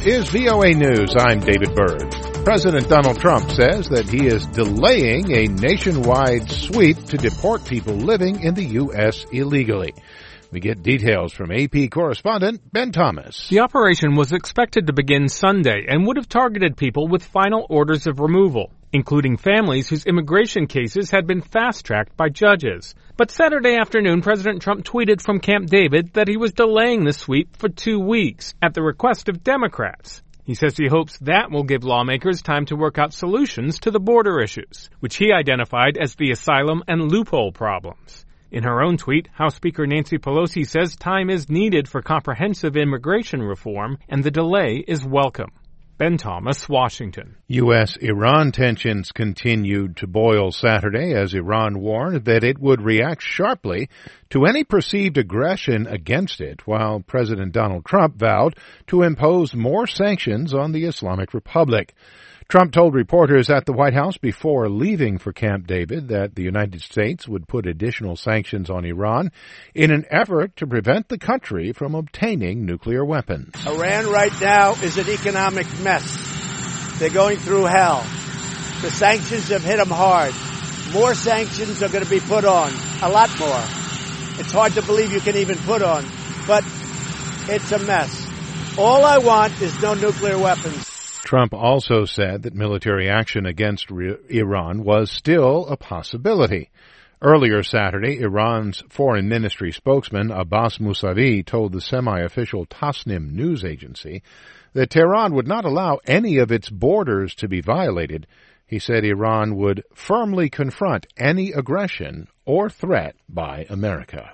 is VOA News. I'm David Byrd. President Donald Trump says that he is delaying a nationwide sweep to deport people living in the U.S. illegally. We get details from AP correspondent Ben Thomas. The operation was expected to begin Sunday and would have targeted people with final orders of removal, including families whose immigration cases had been fast-tracked by judges. But Saturday afternoon, President Trump tweeted from Camp David that he was delaying the sweep for 2 weeks at the request of Democrats. He says he hopes that will give lawmakers time to work out solutions to the border issues, which he identified as the asylum and loophole problems. In her own tweet, House Speaker Nancy Pelosi says time is needed for comprehensive immigration reform, and the delay is welcome. Ben Thomas, Washington. U.S.-Iran tensions continued to boil Saturday as Iran warned that it would react sharply to any perceived aggression against it, while President Donald Trump vowed to impose more sanctions on the Islamic Republic. Trump told reporters at the White House before leaving for Camp David that the United States would put additional sanctions on Iran in an effort to prevent the country from obtaining nuclear weapons. Iran right now is an economic mess. They're going through hell. The sanctions have hit them hard. More sanctions are going to be put on, a lot more. It's hard to believe you can even put on, but it's a mess. All I want is no nuclear weapons. Trump also said that military action against Iran was still a possibility. Earlier Saturday, Iran's foreign ministry spokesman Abbas Mousavi told the semi-official Tasnim news agency that Tehran would not allow any of its borders to be violated. He said Iran would firmly confront any aggression or threat by America.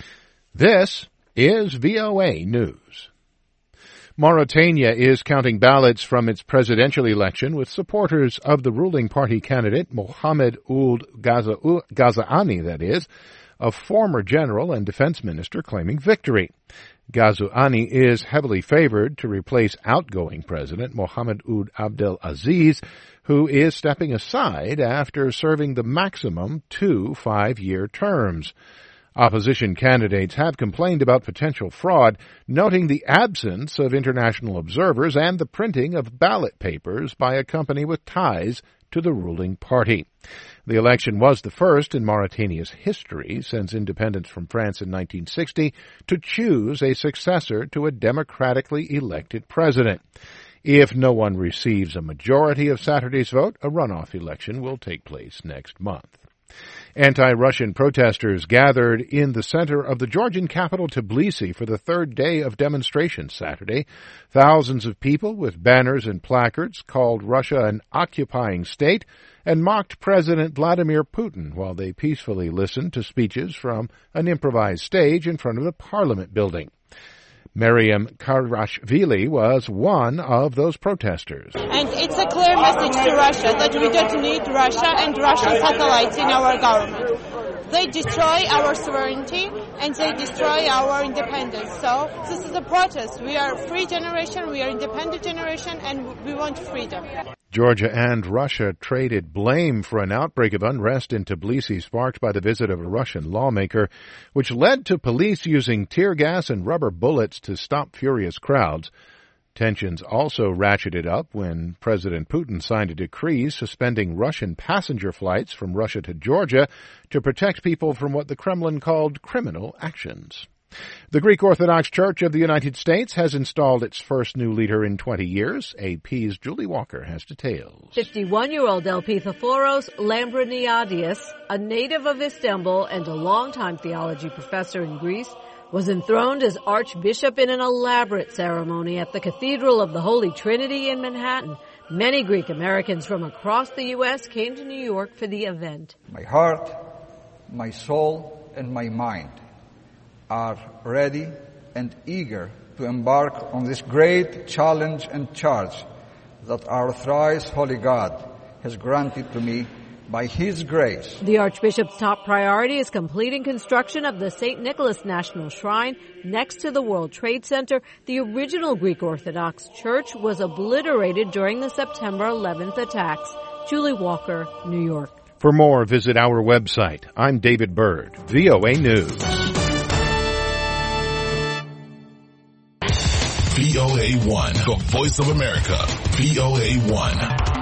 This is VOA News. Mauritania is counting ballots from its presidential election with supporters of the ruling party candidate Mohamed Ould Ghazouani, that is, a former general and defense minister, claiming victory. Ghazouani is heavily favored to replace outgoing President Mohamed Ould Abdel Aziz, who is stepping aside after serving the maximum 2 5-year terms. Opposition candidates have complained about potential fraud, noting the absence of international observers and the printing of ballot papers by a company with ties to the ruling party. The election was the first in Mauritania's history since independence from France in 1960 to choose a successor to a democratically elected president. If no one receives a majority of Saturday's vote, a runoff election will take place next month. Anti-Russian protesters gathered in the center of the Georgian capital Tbilisi for the third day of demonstrations Saturday. Thousands of people with banners and placards called Russia an occupying state and mocked President Vladimir Putin while they peacefully listened to speeches from an improvised stage in front of the parliament building. Miriam Karashvili was one of those protesters. And it's a clear message to Russia that we don't need Russia and Russian satellites in our government. They destroy our sovereignty and they destroy our independence. So this is a protest. We are a free generation, we are an independent generation, and we want freedom. Georgia and Russia traded blame for an outbreak of unrest in Tbilisi sparked by the visit of a Russian lawmaker, which led to police using tear gas and rubber bullets to stop furious crowds. Tensions also ratcheted up when President Putin signed a decree suspending Russian passenger flights from Russia to Georgia to protect people from what the Kremlin called criminal actions. The Greek Orthodox Church of the United States has installed its first new leader in 20 years. AP's Julie Walker has details. 51-year-old LP Theophoros Lambriniadis, a native of Istanbul and a longtime theology professor in Greece, was enthroned as Archbishop in an elaborate ceremony at the Cathedral of the Holy Trinity in Manhattan. Many Greek Americans from across the U.S. came to New York for the event. My heart, my soul, and my mind are ready and eager to embark on this great challenge and charge that our thrice holy God has granted to me by His grace. The Archbishop's top priority is completing construction of the St. Nicholas National Shrine next to the World Trade Center. The original Greek Orthodox Church was obliterated during the September 11th attacks. Julie Walker, New York. For more, visit our website. I'm David Byrd, VOA News. VOA1, the voice of America, VOA1.